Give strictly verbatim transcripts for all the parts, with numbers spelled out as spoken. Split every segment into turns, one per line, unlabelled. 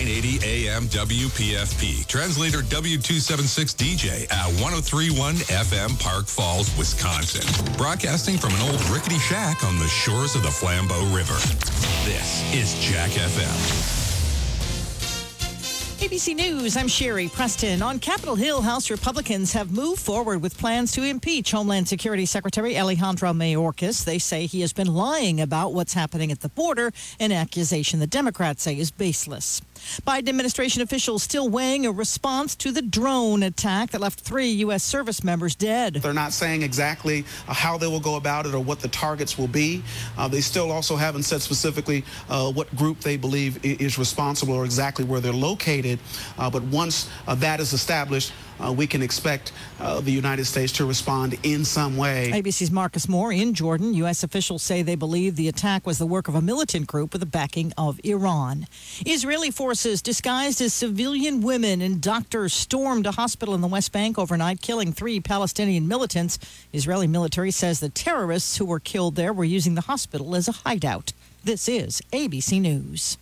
nine eighty A M W P F P. Translator W two seventy-six D J at one oh three point one F M Park Falls, Wisconsin. Broadcasting from an old rickety shack on the shores of the Flambeau River. This is Jack F M.
A B C News, I'm Sherry Preston. On Capitol Hill, House Republicans have moved forward with plans to impeach Homeland Security Secretary Alejandro Mayorkas. They say he has been lying about what's happening at the border, an accusation the Democrats say is baseless. Biden administration officials still weighing a response to the drone attack that left three U S service members dead.
They're not saying exactly uh, how they will go about it or what the targets will be. Uh, they still also haven't said specifically uh, what group they believe is responsible or exactly where they're located. Uh, but once uh, that is established, uh, we can expect uh, the United States to respond in some way.
A B C's Marcus Moore in Jordan. U S officials say they believe the attack was the work of a militant group with the backing of Iran. Israeli forces disguised as civilian women and doctors stormed a hospital in the West Bank overnight, killing three Palestinian militants. Israeli military says the terrorists who were killed there were using the hospital as a hideout. This is A B C News.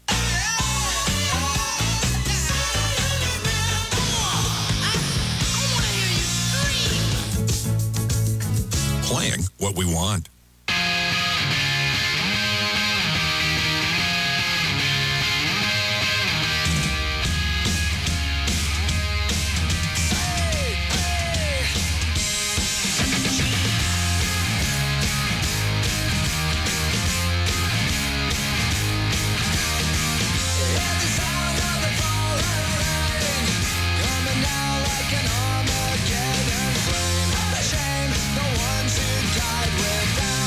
Playing what we want.
Shame the ones who died without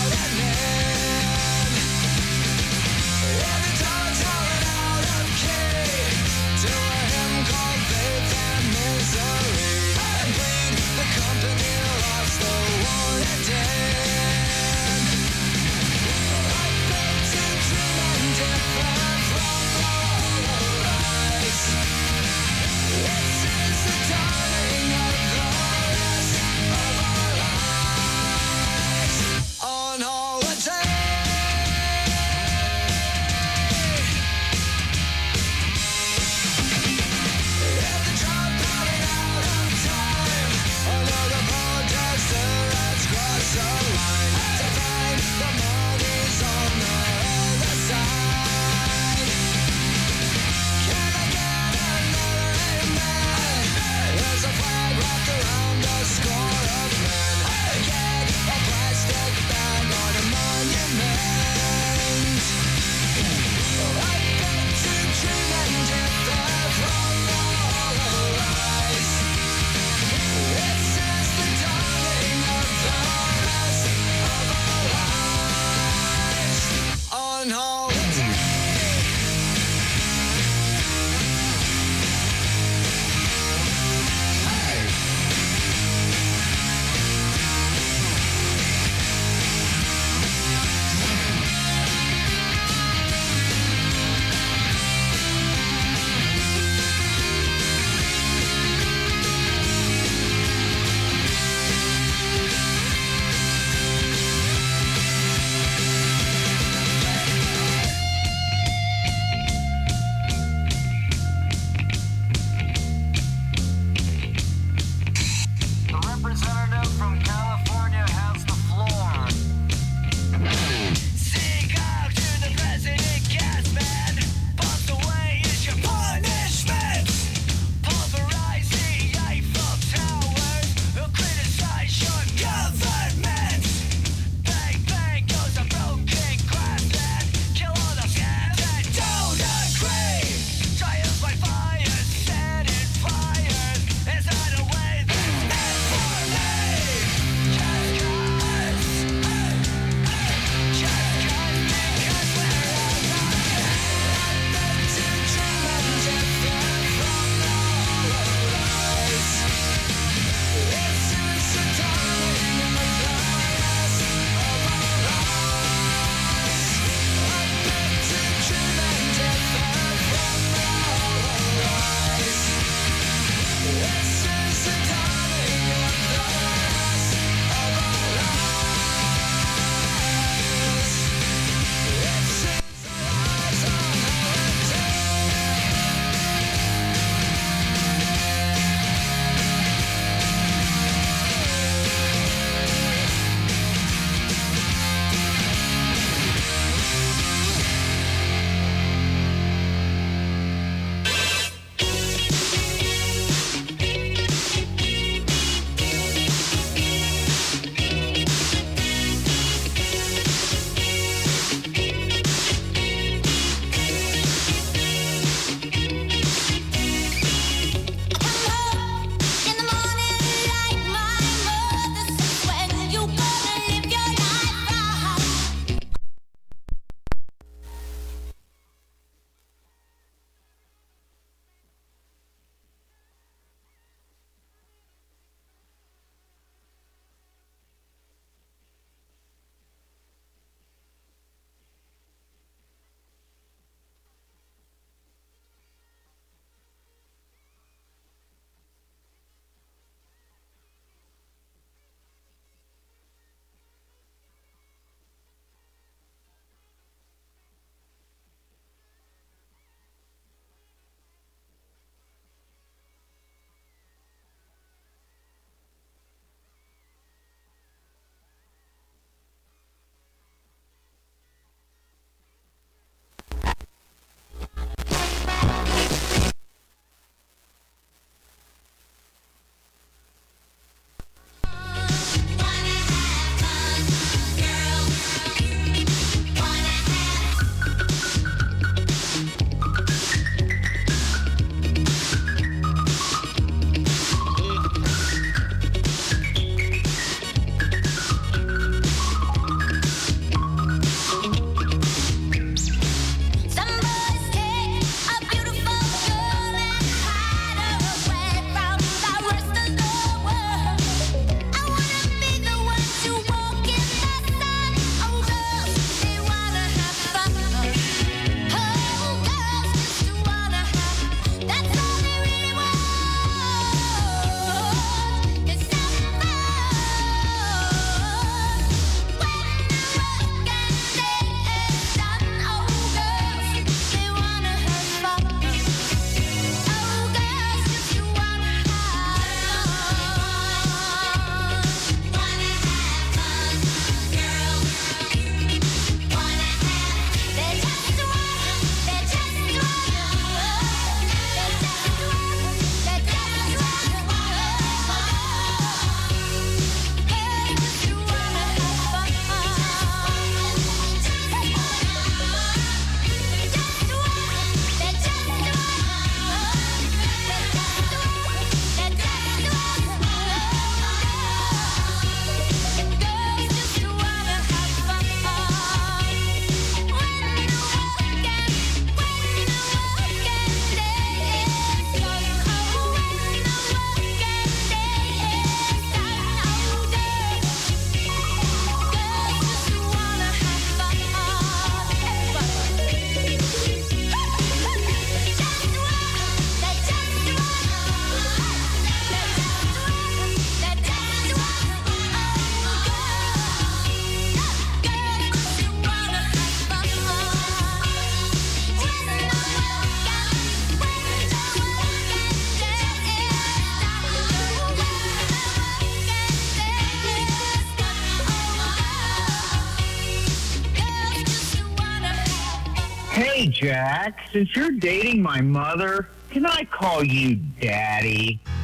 Jack, since you're dating my mother, can I call you Daddy?